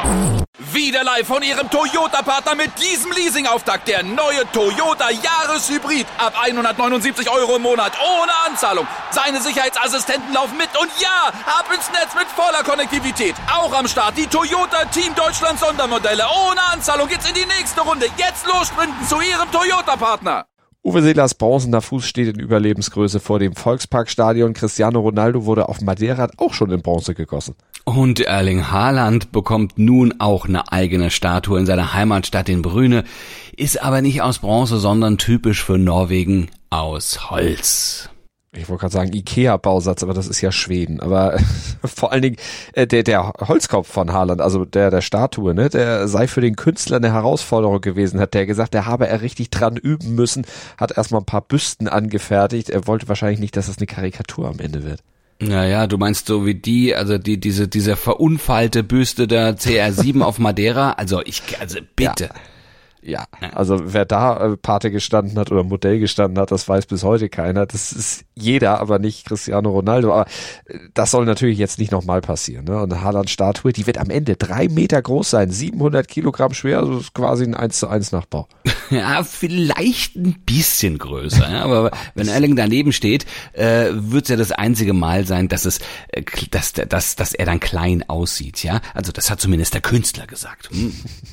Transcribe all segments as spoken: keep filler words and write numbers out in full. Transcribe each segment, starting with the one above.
Wieder live von Ihrem Toyota-Partner mit diesem Leasing-Auftakt. Der neue Toyota Jahreshybrid. Ab hundertneunundsiebzig Euro im Monat. Ohne Anzahlung. Seine Sicherheitsassistenten laufen mit. Und ja, ab ins Netz mit voller Konnektivität. Auch am Start die Toyota Team Deutschland Sondermodelle. Ohne Anzahlung geht's in die nächste Runde. Jetzt los sprinten zu Ihrem Toyota-Partner. Uwe Seelers bronzener Fuß steht in Überlebensgröße vor dem Volksparkstadion. Cristiano Ronaldo wurde auf Madeira auch schon in Bronze gegossen. Und Erling Haaland bekommt nun auch eine eigene Statue in seiner Heimatstadt in Bryne, ist aber nicht aus Bronze, sondern typisch für Norwegen aus Holz. Ich wollte gerade sagen Ikea-Bausatz, aber das ist ja Schweden. Aber vor allen Dingen äh, der, der Holzkopf von Haaland, also der der Statue, ne, der sei für den Künstler eine Herausforderung gewesen, hat der gesagt. Der habe er richtig dran üben müssen, hat erstmal ein paar Büsten angefertigt. Er wollte wahrscheinlich nicht, dass das eine Karikatur am Ende wird. Naja, du meinst so wie die, also die diese diese verunfallte Büste der C R sieben auf Madeira. Also ich, also bitte. Ja. Ja, also wer da äh, Pate gestanden hat oder Modell gestanden hat, das weiß bis heute keiner. Das ist jeder, aber nicht Cristiano Ronaldo. Aber äh, das soll natürlich jetzt nicht nochmal passieren. Ne? Und eine Haaland-Statue, die wird am Ende drei Meter groß sein, siebenhundert Kilogramm schwer, also ist quasi ein eins zu eins Nachbau. Ja, vielleicht ein bisschen größer. Ja, aber wenn Erling daneben steht, äh, wird es ja das einzige Mal sein, dass es, äh, dass, dass, dass er dann klein aussieht. Ja, also das hat zumindest der Künstler gesagt. Hm.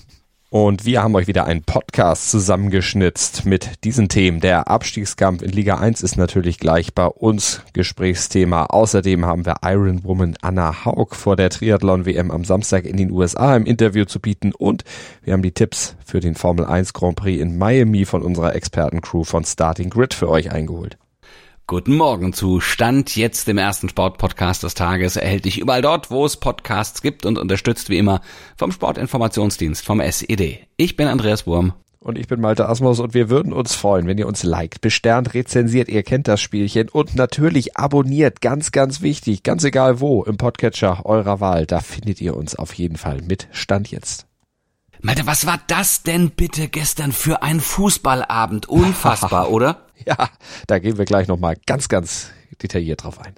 Und wir haben euch wieder einen Podcast zusammengeschnitzt mit diesen Themen. Der Abstiegskampf in Liga eins ist natürlich gleich bei uns Gesprächsthema. Außerdem haben wir Ironwoman Anna Haug vor der Triathlon-W M am Samstag in den U S A im Interview zu bieten. Und wir haben die Tipps für den Formel eins Grand Prix in Miami von unserer Expertencrew von Starting Grid für euch eingeholt. Guten Morgen zu Stand jetzt, dem ersten Sportpodcast des Tages, erhältlich überall dort, wo es Podcasts gibt und unterstützt wie immer vom Sportinformationsdienst, vom S E D. Ich bin Andreas Wurm. Und ich bin Malte Asmus und wir würden uns freuen, wenn ihr uns liked, besternt, rezensiert, ihr kennt das Spielchen und natürlich abonniert, ganz, ganz wichtig, ganz egal wo, im Podcatcher eurer Wahl, da findet ihr uns auf jeden Fall mit Stand jetzt. Malte, was war das denn bitte gestern für ein Fußballabend? Unfassbar, oder? Ja, da gehen wir gleich nochmal ganz, ganz detailliert drauf ein.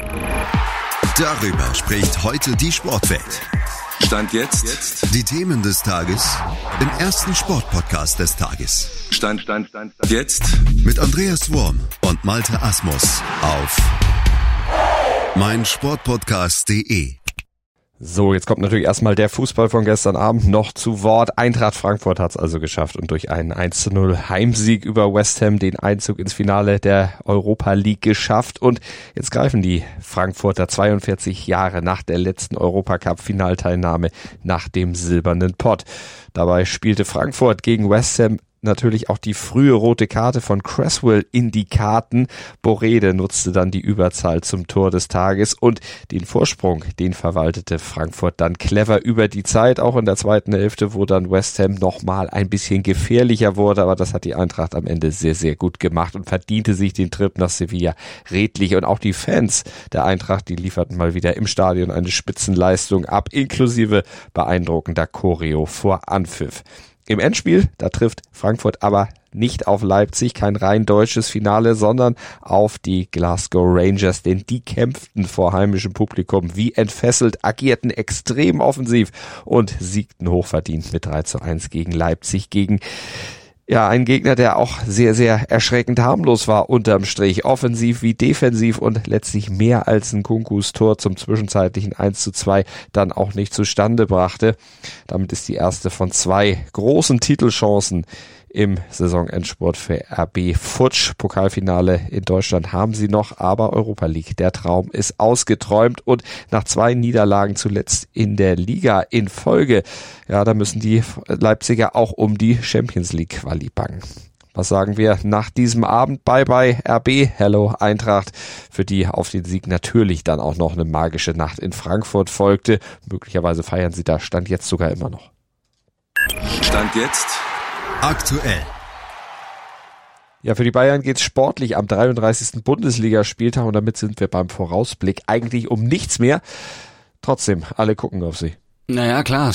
Darüber spricht heute die Sportwelt. Stand jetzt. jetzt. Die Themen des Tages im ersten Sportpodcast des Tages. Stand, Stand, Stand, Stand. Jetzt. Mit Andreas Wurm und Malte Asmus auf meinsportpodcast punkt de. So, jetzt kommt natürlich erstmal der Fußball von gestern Abend noch zu Wort. Eintracht Frankfurt hat es also geschafft und durch einen eins zu null Heimsieg über West Ham den Einzug ins Finale der Europa League geschafft. Und jetzt greifen die Frankfurter zweiundvierzig Jahre nach der letzten Europacup-Finalteilnahme nach dem silbernen Pott. Dabei spielte Frankfurt gegen West Ham natürlich auch die frühe rote Karte von Cresswell in die Karten. Borrede nutzte dann die Überzahl zum Tor des Tages und den Vorsprung, den verwaltete Frankfurt dann clever über die Zeit, auch in der zweiten Hälfte, wo dann West Ham nochmal ein bisschen gefährlicher wurde, aber das hat die Eintracht am Ende sehr, sehr gut gemacht und verdiente sich den Trip nach Sevilla redlich. Und auch die Fans der Eintracht, die lieferten mal wieder im Stadion eine Spitzenleistung ab, inklusive beeindruckender Choreo vor Anpfiff. Im Endspiel, da trifft Frankfurt aber nicht auf Leipzig, kein rein deutsches Finale, sondern auf die Glasgow Rangers, denn die kämpften vor heimischem Publikum wie entfesselt, agierten extrem offensiv und siegten hochverdient mit drei zu eins gegen Leipzig, gegen ja, ein Gegner, der auch sehr, sehr erschreckend harmlos war unterm Strich, offensiv wie defensiv und letztlich mehr als ein Kunkus Tor zum zwischenzeitlichen eins zu zwei dann auch nicht zustande brachte. Damit ist die erste von zwei großen Titelchancen im Saisonendspurt für R B futsch. Pokalfinale in Deutschland haben sie noch, aber Europa League, der Traum ist ausgeträumt und nach zwei Niederlagen zuletzt in der Liga in Folge, ja, da müssen die Leipziger auch um die Champions League Quali bangen. Was sagen wir nach diesem Abend? Bye bye R B, hello Eintracht, für die auf den Sieg natürlich dann auch noch eine magische Nacht in Frankfurt folgte. Möglicherweise feiern sie da Stand jetzt sogar immer noch. Stand jetzt. Aktuell. Ja, für die Bayern geht's sportlich am dreiunddreißigsten Bundesligaspieltag und damit sind wir beim Vorausblick eigentlich um nichts mehr. Trotzdem, alle gucken auf sie. Naja, klar, es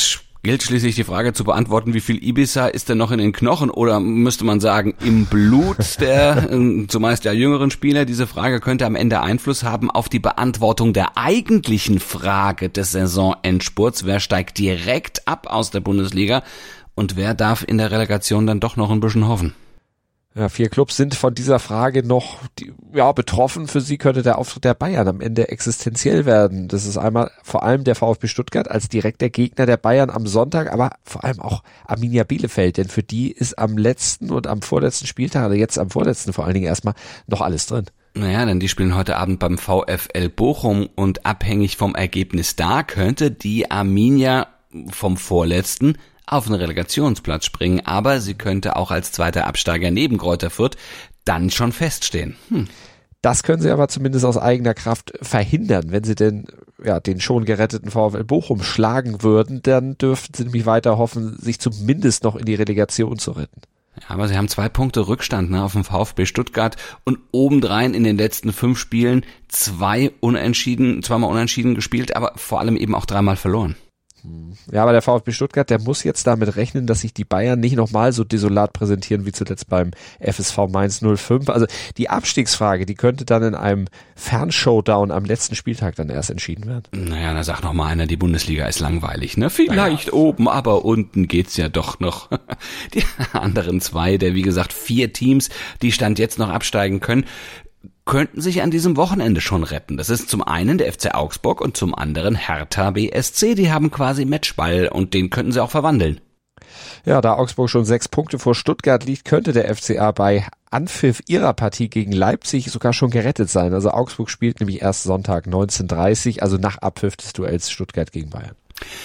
Gilt schließlich die Frage zu beantworten, wie viel Ibiza ist denn noch in den Knochen oder müsste man sagen im Blut der äh, zumeist ja jüngeren Spieler? Diese Frage könnte am Ende Einfluss haben auf die Beantwortung der eigentlichen Frage des Saisonendspurts. Wer steigt direkt ab aus der Bundesliga und wer darf in der Relegation dann doch noch ein bisschen hoffen? Ja, vier Clubs sind von dieser Frage noch die, ja, betroffen. Für sie könnte der Auftritt der Bayern am Ende existenziell werden. Das ist einmal vor allem der VfB Stuttgart als direkter Gegner der Bayern am Sonntag, aber vor allem auch Arminia Bielefeld, denn für die ist am letzten und am vorletzten Spieltag, oder jetzt am vorletzten vor allen Dingen erstmal, noch alles drin. Naja, denn die spielen heute Abend beim VfL Bochum und abhängig vom Ergebnis da könnte die Arminia vom vorletzten auf einen Relegationsplatz springen, aber sie könnte auch als zweiter Absteiger neben Greuther Fürth dann schon feststehen. Hm. Das können sie aber zumindest aus eigener Kraft verhindern. Wenn sie denn ja den schon geretteten VfL Bochum schlagen würden, dann dürften sie nämlich weiter hoffen, sich zumindest noch in die Relegation zu retten. Ja, aber sie haben zwei Punkte Rückstand ne, auf dem VfB Stuttgart und obendrein in den letzten fünf Spielen zwei Unentschieden, zweimal Unentschieden gespielt, aber vor allem eben auch dreimal verloren. Ja, aber der VfB Stuttgart, der muss jetzt damit rechnen, dass sich die Bayern nicht nochmal so desolat präsentieren wie zuletzt beim F S V Mainz null fünf. Also die Abstiegsfrage, die könnte dann in einem Fernshowdown am letzten Spieltag dann erst entschieden werden. Naja, da sagt noch mal einer, die Bundesliga ist langweilig, ne? Vielleicht naja. Oben, aber unten geht's ja doch noch. Die anderen zwei, der wie gesagt vier Teams, die Stand jetzt noch absteigen können, könnten sich an diesem Wochenende schon retten. Das ist zum einen der F C Augsburg und zum anderen Hertha B S C. Die haben quasi Matchball und den könnten sie auch verwandeln. Ja, da Augsburg schon sechs Punkte vor Stuttgart liegt, könnte der F C A bei Anpfiff ihrer Partie gegen Leipzig sogar schon gerettet sein. Also Augsburg spielt nämlich erst Sonntag neunzehn Uhr dreißig, also nach Abpfiff des Duells Stuttgart gegen Bayern.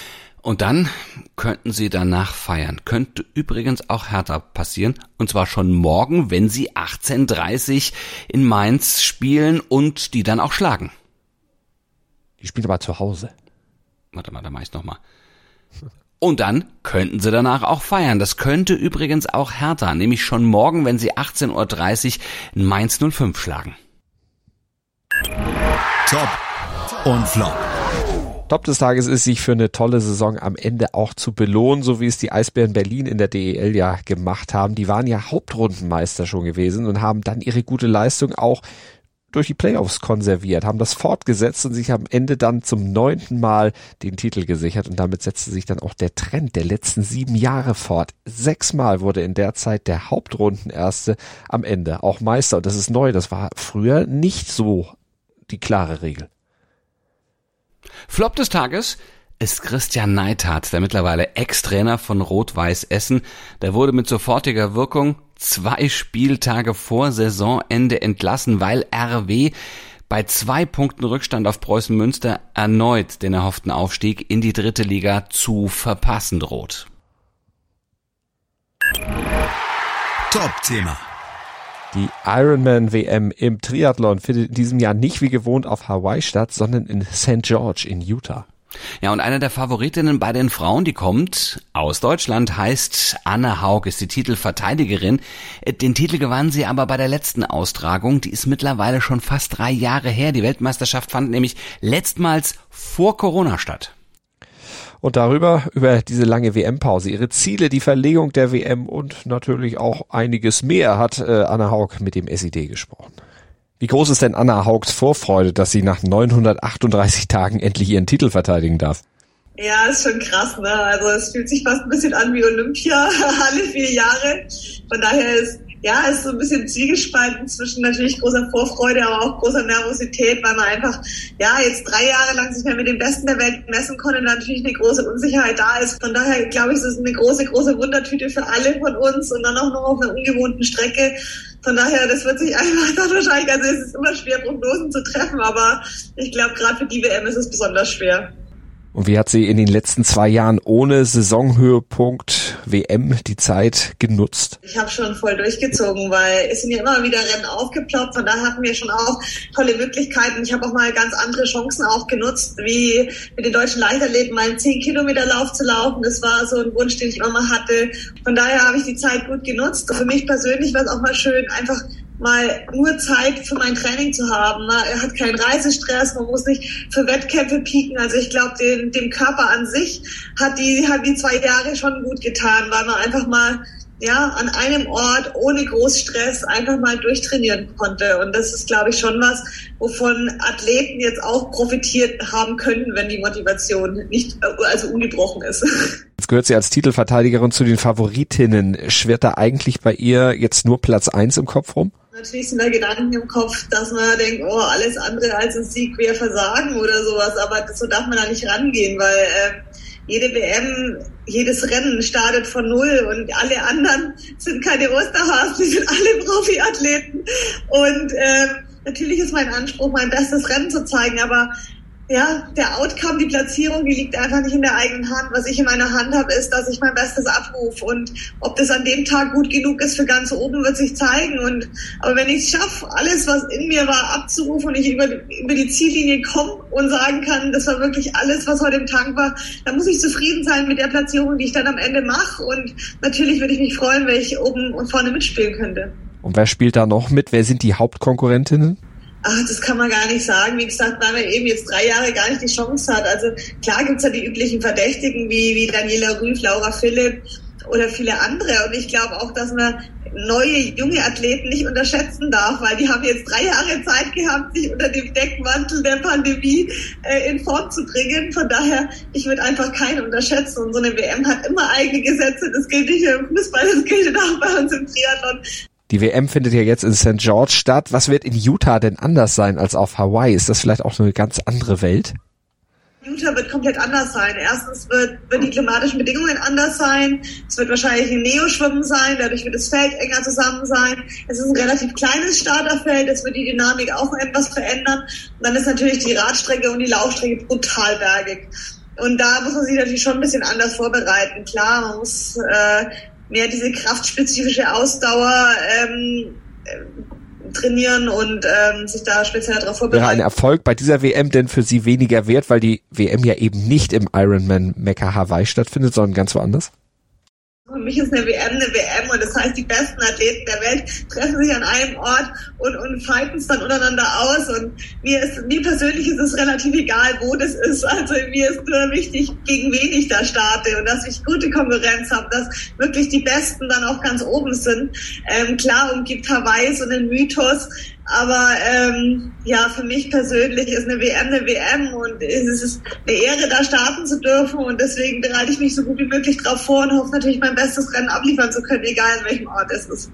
Und dann könnten sie danach feiern. Könnte übrigens auch Hertha passieren. Und zwar schon morgen, wenn sie achtzehn Uhr dreißig in Mainz spielen und die dann auch schlagen. Die spielen aber zu Hause. Warte mal, da mach ich's nochmal. Und dann könnten sie danach auch feiern. Das könnte übrigens auch Hertha, nämlich schon morgen, wenn sie achtzehn Uhr dreißig in Mainz null fünf schlagen. Top und Flop. Top des Tages ist, sich für eine tolle Saison am Ende auch zu belohnen, so wie es die Eisbären Berlin in der D E L ja gemacht haben. Die waren ja Hauptrundenmeister schon gewesen und haben dann ihre gute Leistung auch durch die Playoffs konserviert, haben das fortgesetzt und sich am Ende dann zum neunten Mal den Titel gesichert und damit setzte sich dann auch der Trend der letzten sieben Jahre fort. Sechsmal wurde in der Zeit der Hauptrundenerste am Ende auch Meister und das ist neu, das war früher nicht so die klare Regel. Flop des Tages ist Christian Neidhardt, der mittlerweile Ex-Trainer von Rot-Weiß Essen. Der wurde mit sofortiger Wirkung zwei Spieltage vor Saisonende entlassen, weil R W bei zwei Punkten Rückstand auf Preußen Münster erneut den erhofften Aufstieg in die dritte Liga zu verpassen droht. Top-Thema. Die Ironman-W M im Triathlon findet in diesem Jahr nicht wie gewohnt auf Hawaii statt, sondern in Saint George in Utah. Ja, und eine der Favoritinnen bei den Frauen, die kommt aus Deutschland, heißt Anne Haug, ist die Titelverteidigerin. Den Titel gewann sie aber bei der letzten Austragung, die ist mittlerweile schon fast drei Jahre her. Die Weltmeisterschaft fand nämlich letztmals vor Corona statt. Und darüber, über diese lange W M-Pause, ihre Ziele, die Verlegung der W M und natürlich auch einiges mehr, hat äh, Anne Haug mit dem S I D gesprochen. Wie groß ist denn Anne Haugs Vorfreude, dass sie nach neunhundertachtunddreißig Tagen endlich ihren Titel verteidigen darf? Ja, ist schon krass, ne? Also es fühlt sich fast ein bisschen an wie Olympia, alle vier Jahre. Von daher ist ja, ist so ein bisschen zwiegespalten zwischen natürlich großer Vorfreude, aber auch großer Nervosität, weil man einfach, ja, jetzt drei Jahre lang sich mehr mit den Besten der Welt messen konnte und natürlich eine große Unsicherheit da ist. Von daher glaube ich, es ist eine große, große Wundertüte für alle von uns und dann auch noch auf einer ungewohnten Strecke. Von daher, das wird sich einfach dann wahrscheinlich, also es ist immer schwer, Prognosen zu treffen, aber ich glaube, gerade für die W M ist es besonders schwer. Und wie hat sie in den letzten zwei Jahren ohne Saisonhöhepunkt W M die Zeit genutzt? Ich habe schon voll durchgezogen, weil es sind ja immer wieder Rennen aufgeploppt. Von daher hatten wir schon auch tolle Möglichkeiten. Ich habe auch mal ganz andere Chancen auch genutzt, wie mit den deutschen Leichtathleten mal einen zehn Kilometer Lauf zu laufen. Das war so ein Wunsch, den ich immer mal hatte. Von daher habe ich die Zeit gut genutzt. Und für mich persönlich war es auch mal schön, einfach mal nur Zeit für mein Training zu haben. Er hat keinen Reisestress, man muss nicht für Wettkämpfe pieken. Also ich glaube, dem, dem Körper an sich hat die, hat die zwei Jahre schon gut getan, weil man einfach mal ja, an einem Ort ohne Großstress einfach mal durchtrainieren konnte. Und das ist, glaube ich, schon was, wovon Athleten jetzt auch profitiert haben können, wenn die Motivation nicht, also ungebrochen ist. Jetzt gehört sie als Titelverteidigerin zu den Favoritinnen. Schwirrt da eigentlich bei ihr jetzt nur Platz eins im Kopf rum? Natürlich sind da Gedanken im Kopf, dass man denkt, oh, alles andere als ein Sieg wäre Versagen oder sowas. Aber so darf man da nicht rangehen, weil äh, jede W M, jedes Rennen startet von Null und alle anderen sind keine Osterhasen, die sind alle Profiathleten. Und äh, natürlich ist mein Anspruch, mein bestes Rennen zu zeigen, aber ja, der Outcome, die Platzierung, die liegt einfach nicht in der eigenen Hand. Was ich in meiner Hand habe, ist, dass ich mein Bestes abrufe. Und ob das an dem Tag gut genug ist für ganz oben, wird sich zeigen. Und aber wenn ich es schaffe, alles, was in mir war, abzurufen und ich über, über die Ziellinie komme und sagen kann, das war wirklich alles, was heute im Tank war, dann muss ich zufrieden sein mit der Platzierung, die ich dann am Ende mache. Und natürlich würde ich mich freuen, wenn ich oben und vorne mitspielen könnte. Und wer spielt da noch mit? Wer sind die Hauptkonkurrentinnen? Ach, das kann man gar nicht sagen. Wie gesagt, weil man eben jetzt drei Jahre gar nicht die Chance hat. Also klar gibt's ja die üblichen Verdächtigen wie, wie Daniela Rüff, Laura Philipp oder viele andere. Und ich glaube auch, dass man neue, junge Athleten nicht unterschätzen darf, weil die haben jetzt drei Jahre Zeit gehabt, sich unter dem Deckmantel der Pandemie äh, in Form zu bringen. Von daher, ich würde einfach keinen unterschätzen. Und so eine W M hat immer eigene Gesetze. Das gilt nicht nur im Fußball, das gilt auch bei uns im Triathlon. Die W M findet ja jetzt in Sankt George statt. Was wird in Utah denn anders sein als auf Hawaii? Ist das vielleicht auch eine ganz andere Welt? Utah wird komplett anders sein. Erstens wird, wird die klimatischen Bedingungen anders sein. Es wird wahrscheinlich ein Neoschwimmen sein. Dadurch wird das Feld enger zusammen sein. Es ist ein relativ kleines Starterfeld. Es wird die Dynamik auch etwas verändern. Und dann ist natürlich die Radstrecke und die Laufstrecke brutal bergig. Und da muss man sich natürlich schon ein bisschen anders vorbereiten. Klar, man muss äh, mehr diese kraftspezifische Ausdauer ähm, äh, trainieren und ähm, sich da speziell darauf vorbereiten. Wäre ein Erfolg bei dieser W M denn für Sie weniger wert, weil die W M ja eben nicht im Ironman Mekka Hawaii stattfindet, sondern ganz woanders? Für mich ist eine W M eine W M und das heißt, die besten Athleten der Welt treffen sich an einem Ort und, und fighten es dann untereinander aus. Und mir ist, mir persönlich ist es relativ egal, wo das ist. Also mir ist nur wichtig, gegen wen ich da starte und dass ich gute Konkurrenz habe, dass wirklich die Besten dann auch ganz oben sind. Ähm, klar umgibt Hawaii so einen Mythos, aber ähm, ja, für mich persönlich ist eine W M eine W M und es ist eine Ehre, da starten zu dürfen und deswegen bereite ich mich so gut wie möglich drauf vor und hoffe natürlich, mein bestes Rennen abliefern zu können, egal in welchem Ort es ist.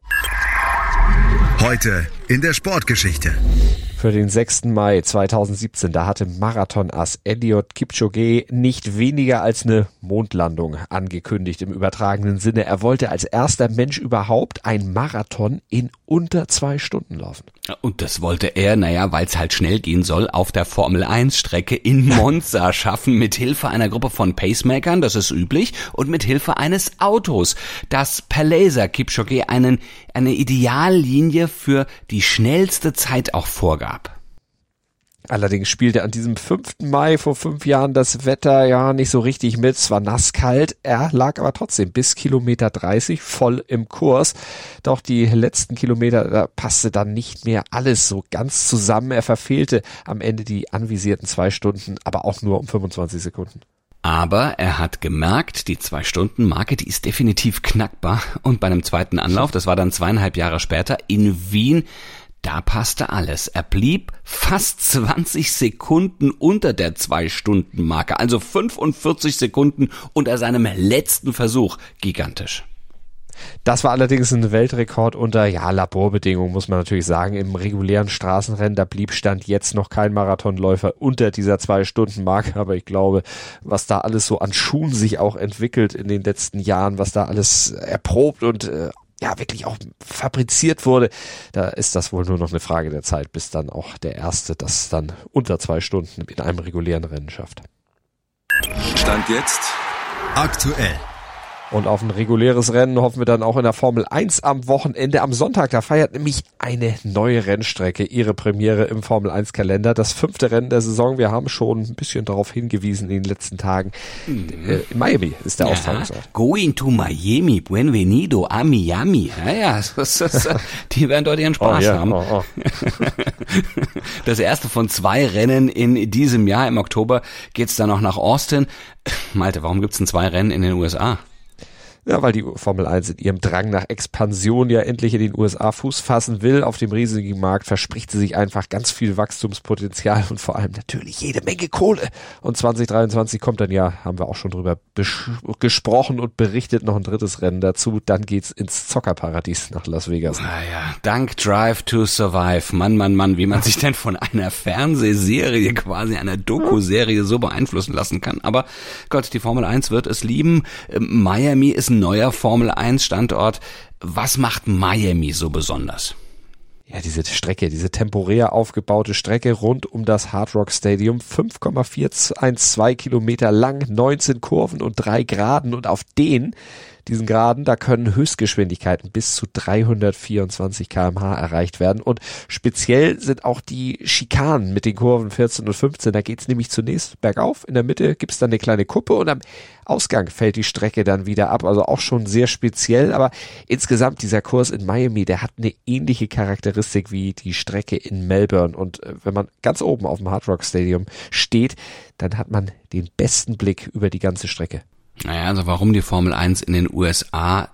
Heute in der Sportgeschichte. Für den sechsten Mai zweitausendsiebzehn, da hatte Marathon-Ass Eliud Kipchoge nicht weniger als eine Mondlandung angekündigt im übertragenen Sinne. Er wollte als erster Mensch überhaupt einen Marathon in unter zwei Stunden laufen. Und das wollte er, naja, weil es halt schnell gehen soll, auf der Formel eins Strecke in Monza schaffen, mit Hilfe einer Gruppe von Pacemakern, das ist üblich, und mit Hilfe eines Autos, das per Laser Kipchoge einen, eine Ideallinie für die schnellste Zeit auch vorgab. Allerdings spielte an diesem fünften Mai vor fünf Jahren das Wetter ja nicht so richtig mit. Es war nasskalt, er lag aber trotzdem bis Kilometer dreißig voll im Kurs. Doch die letzten Kilometer, da passte dann nicht mehr alles so ganz zusammen. Er verfehlte am Ende die anvisierten zwei Stunden, aber auch nur um fünfundzwanzig Sekunden. Aber er hat gemerkt, die Zwei-Stunden-Marke, die ist definitiv knackbar. Und bei einem zweiten Anlauf, das war dann zweieinhalb Jahre später, in Wien, da passte alles. Er blieb fast zwanzig Sekunden unter der Zwei-Stunden-Marke, also fünfundvierzig Sekunden unter seinem letzten Versuch. Gigantisch. Das war allerdings ein Weltrekord unter, ja, Laborbedingungen, muss man natürlich sagen. Im regulären Straßenrennen, da blieb Stand jetzt noch kein Marathonläufer unter dieser Zwei-Stunden-Marke. Aber ich glaube, was da alles so an Schuhen sich auch entwickelt in den letzten Jahren, was da alles erprobt und äh, ja wirklich auch fabriziert wurde, da ist das wohl nur noch eine Frage der Zeit, bis dann auch der Erste das dann unter zwei Stunden in einem regulären Rennen schafft. Stand jetzt aktuell. Und auf ein reguläres Rennen hoffen wir dann auch in der Formel eins am Wochenende. Am Sonntag, da feiert nämlich eine neue Rennstrecke ihre Premiere im Formel eins Kalender. Das fünfte Rennen der Saison. Wir haben schon ein bisschen darauf hingewiesen in den letzten Tagen. Mhm. In Miami ist der ja, Austragungsort. Going to Miami, bienvenido a Miami. Ja, ja, das, das, die werden dort ihren Spaß oh, yeah. haben. Oh, oh. Das erste von zwei Rennen in diesem Jahr. Im Oktober geht's dann noch nach Austin. Malte, warum gibt's denn zwei Rennen in den U S A? Ja, weil die Formel eins in ihrem Drang nach Expansion ja endlich in den U S A Fuß fassen will. Auf dem riesigen Markt verspricht sie sich einfach ganz viel Wachstumspotenzial und vor allem natürlich jede Menge Kohle. Und zwanzig dreiundzwanzig kommt dann ja, haben wir auch schon drüber besch- gesprochen und berichtet, noch ein drittes Rennen dazu. Dann geht's ins Zockerparadies nach Las Vegas. Naja, dank Drive to Survive. Mann, Mann, Mann, wie man sich denn von einer Fernsehserie, quasi einer Doku-Serie so beeinflussen lassen kann. Aber Gott, die Formel eins wird es lieben. Miami ist ein neuer Formel eins Standort. Was macht Miami so besonders? Ja, diese Strecke, diese temporär aufgebaute Strecke rund um das Hard Rock Stadium, fünf Komma vier eins zwei Kilometer lang, neunzehn Kurven und drei Geraden und auf den diesen Geraden, da können Höchstgeschwindigkeiten bis zu dreihundertvierundzwanzig Kilometer pro Stunde erreicht werden und speziell sind auch die Schikanen mit den Kurven vierzehn und fünfzehn, da geht's nämlich zunächst bergauf, in der Mitte gibt's dann eine kleine Kuppe und am Ausgang fällt die Strecke dann wieder ab, also auch schon sehr speziell, aber insgesamt dieser Kurs in Miami, der hat eine ähnliche Charakteristik wie die Strecke in Melbourne und wenn man ganz oben auf dem Hard Rock Stadium steht, dann hat man den besten Blick über die ganze Strecke. Naja, also warum die Formel eins in den U S A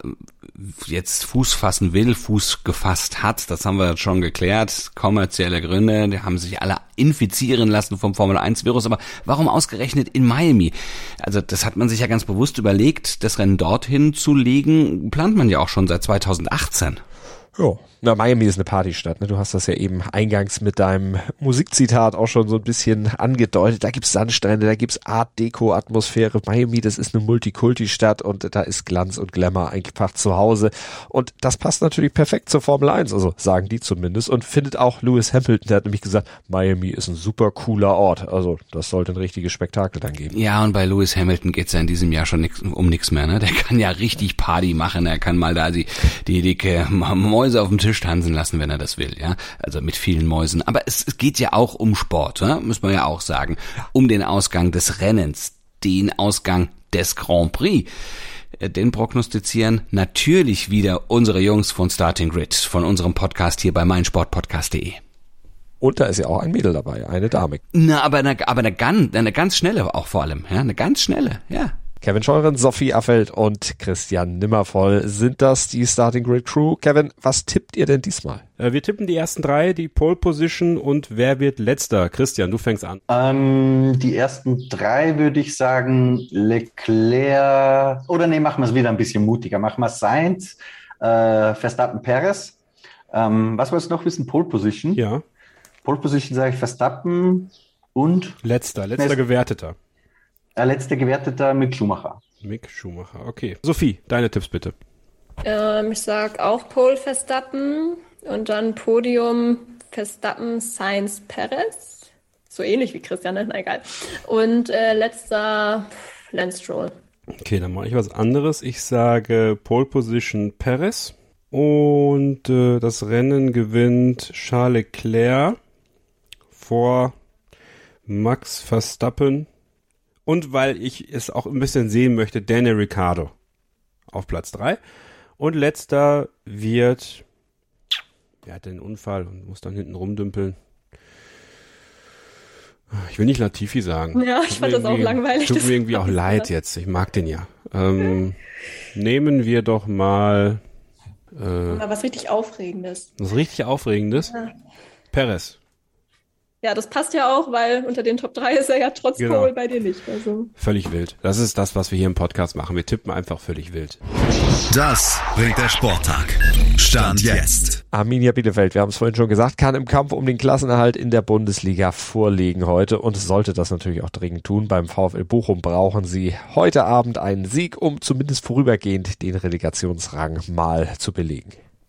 jetzt Fuß fassen will, Fuß gefasst hat, das haben wir schon geklärt. Kommerzielle Gründe, die haben sich alle infizieren lassen vom Formel eins Virus. Aber warum ausgerechnet in Miami? Also das hat man sich ja ganz bewusst überlegt, das Rennen dorthin zu legen. Plant man ja auch schon seit zweitausendachtzehn. Ja, na, Miami ist eine Partystadt, ne? Du hast das ja eben eingangs mit deinem Musikzitat auch schon so ein bisschen angedeutet. Da gibt's Sandstrände, da gibt's Art-Deco-Atmosphäre. Miami, das ist eine Multikulti-Stadt und da ist Glanz und Glamour einfach zu Hause. Und das passt natürlich perfekt zur Formel eins, also sagen die zumindest. Und findet auch Lewis Hamilton, der hat nämlich gesagt, Miami ist ein super cooler Ort. Also das sollte ein richtiges Spektakel dann geben. Ja, und bei Lewis Hamilton geht's ja in diesem Jahr schon nix, um nichts mehr, ne? Der kann ja richtig Party machen, er kann mal da die, die dicke Mäuse auf dem Tisch tanzen lassen, wenn er das will, ja, also mit vielen Mäusen. Aber es, es geht ja auch um Sport, ne? Muss man ja auch sagen, um den Ausgang des Rennens, den Ausgang des Grand Prix. Den prognostizieren natürlich wieder unsere Jungs von Starting Grid, von unserem Podcast hier bei meinsportpodcast punkt de. Und da ist ja auch ein Mädel dabei, eine Dame. Na, aber eine, aber eine ganz, eine ganz schnelle auch vor allem, ja, eine ganz schnelle, ja. Kevin Scheuren, Sophie Affelt und Christian Nimmervoll sind das, die Starting Grid Crew. Kevin, was tippt ihr denn diesmal? Äh, wir tippen die ersten drei, die Pole Position und wer wird letzter? Christian, du fängst an. Ähm, die ersten drei würde ich sagen Leclerc, oder nee, machen wir es wieder ein bisschen mutiger. Machen wir Sainz, äh, Verstappen, Perez. Ähm, was wolltest du noch wissen? Pole Position? Ja. Pole Position sage ich Verstappen und? Letzter, letzter Gewerteter. Der letzte Gewerteter Mick Schumacher. Mick Schumacher, okay. Sophie, deine Tipps bitte. Ähm, ich sag auch Pole Verstappen und dann Podium Verstappen, Sainz, Perez. So ähnlich wie Christian, ne? Na egal. Und äh, letzter Lance Stroll. Okay, dann mache ich was anderes. Ich sage Pole Position Perez und äh, das Rennen gewinnt Charles Leclerc vor Max Verstappen. Und weil ich es auch ein bisschen sehen möchte, Daniel Ricciardo auf Platz drei. Und letzter wird, wer hat den Unfall und muss dann hinten rumdümpeln? Ich will nicht Latifi sagen. Ja, ich fand das auch langweilig. Tut mir irgendwie auch leid jetzt. Ich mag den ja. Ähm, nehmen wir doch mal äh, Aber was richtig Aufregendes. Was richtig Aufregendes? Ja. Perez. Ja, das passt ja auch, weil unter den Top drei ist er ja trotz genau. Pole bei dir nicht. Also. Völlig wild. Das ist das, was wir hier im Podcast machen. Wir tippen einfach völlig wild. Das bringt der Sporttag. Stand jetzt. Arminia Bielefeld, wir haben es vorhin schon gesagt, kann im Kampf um den Klassenerhalt in der Bundesliga vorlegen heute und sollte das natürlich auch dringend tun. Beim VfL Bochum brauchen sie heute Abend einen Sieg, um zumindest vorübergehend den Relegationsrang mal zu belegen.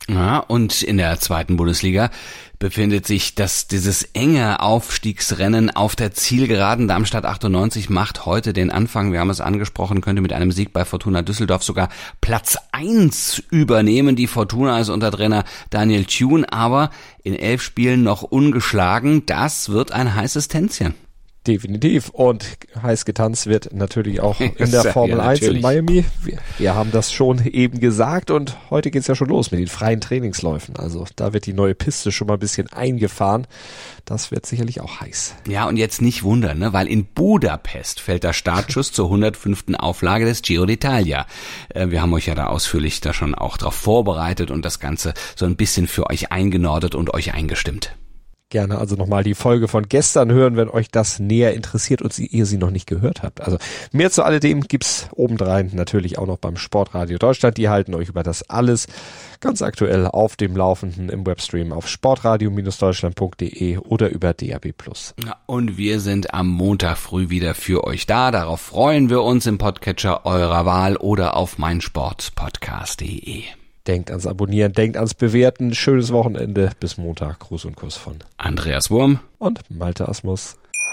Ja, und in der zweiten Bundesliga befindet sich das, dieses enge Aufstiegsrennen auf der Zielgeraden. Darmstadt achtundneunzig macht heute den Anfang. Wir haben es angesprochen, könnte mit einem Sieg bei Fortuna Düsseldorf sogar Platz eins übernehmen. Die Fortuna ist unter Trainer Daniel Thune, aber in elf Spielen noch ungeschlagen. Das wird ein heißes Tänzchen. Definitiv. Und heiß getanzt wird natürlich auch in der Formel ja, eins in Miami. Wir, wir haben das schon eben gesagt und heute geht's ja schon los mit den freien Trainingsläufen. Also da wird die neue Piste schon mal ein bisschen eingefahren. Das wird sicherlich auch heiß. Ja, und jetzt nicht wundern, ne? Weil in Budapest fällt der Startschuss zur hundertfünften Auflage des Giro d'Italia. Äh, wir haben euch ja da ausführlich da schon auch drauf vorbereitet und das Ganze so ein bisschen für euch eingenordet und euch eingestimmt. Gerne also nochmal die Folge von gestern hören, wenn euch das näher interessiert und ihr sie noch nicht gehört habt. Also mehr zu alledem gibt's obendrein natürlich auch noch beim Sportradio Deutschland. Die halten euch über das alles ganz aktuell auf dem Laufenden im Webstream auf sportradio Bindestrich deutschland punkt de oder über D A B plus. Und wir sind am Montag früh wieder für euch da. Darauf freuen wir uns im Podcatcher eurer Wahl oder auf meinsportpodcast punkt de. Denkt ans Abonnieren, denkt ans Bewerten. Schönes Wochenende. Bis Montag. Gruß und Kuss von Andreas Wurm und Malte Asmus.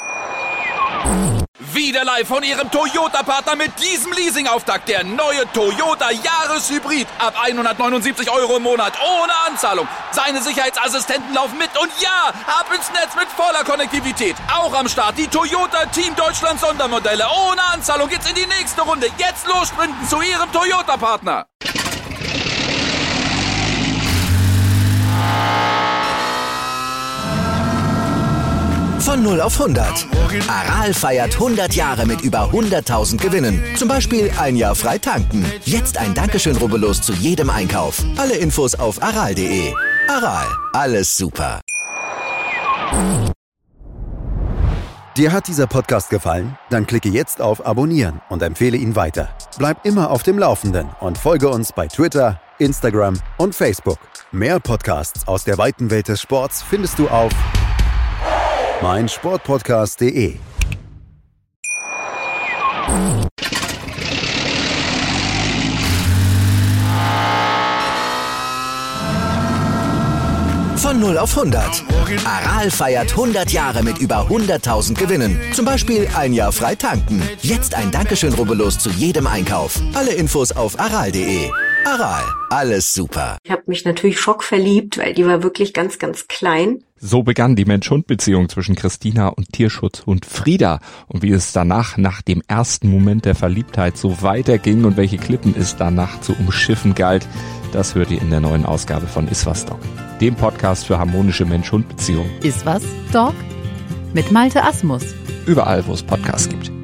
Wieder live von Ihrem Toyota-Partner mit diesem Leasing-Auftakt. Der neue Toyota Jahreshybrid. Ab hundertneunundsiebzig Euro im Monat. Ohne Anzahlung. Seine Sicherheitsassistenten laufen mit. Und ja, ab ins Netz mit voller Konnektivität. Auch am Start die Toyota Team Deutschland Sondermodelle. Ohne Anzahlung geht's in die nächste Runde. Jetzt los sprinten zu Ihrem Toyota-Partner. Von null auf hundert. Aral feiert hundert Jahre mit über hunderttausend Gewinnen. Zum Beispiel ein Jahr frei tanken. Jetzt ein Dankeschön, rubbellos zu jedem Einkauf. Alle Infos auf aral punkt de. Aral, alles super. Dir hat dieser Podcast gefallen? Dann klicke jetzt auf Abonnieren und empfehle ihn weiter. Bleib immer auf dem Laufenden und folge uns bei Twitter, Instagram und Facebook. Mehr Podcasts aus der weiten Welt des Sports findest du auf meinsportpodcast punkt de. Von null auf hundert. Aral feiert hundert Jahre mit über hunderttausend Gewinnen. Zum Beispiel ein Jahr frei tanken. Jetzt ein Dankeschön, rubbellos zu jedem Einkauf. Alle Infos auf aral punkt de. Aral, alles super. Ich habe mich natürlich schockverliebt, weil die war wirklich ganz, ganz klein. So begann die Mensch-Hund-Beziehung zwischen Christina und Tierschutzhund Frieda. Und wie es danach, nach dem ersten Moment der Verliebtheit, so weiterging und welche Klippen es danach zu umschiffen galt, das hört ihr in der neuen Ausgabe von Iswas Dog, dem Podcast für harmonische Mensch-Hund-Beziehungen. Iswas Dog mit Malte Asmus. Überall, wo es Podcasts gibt.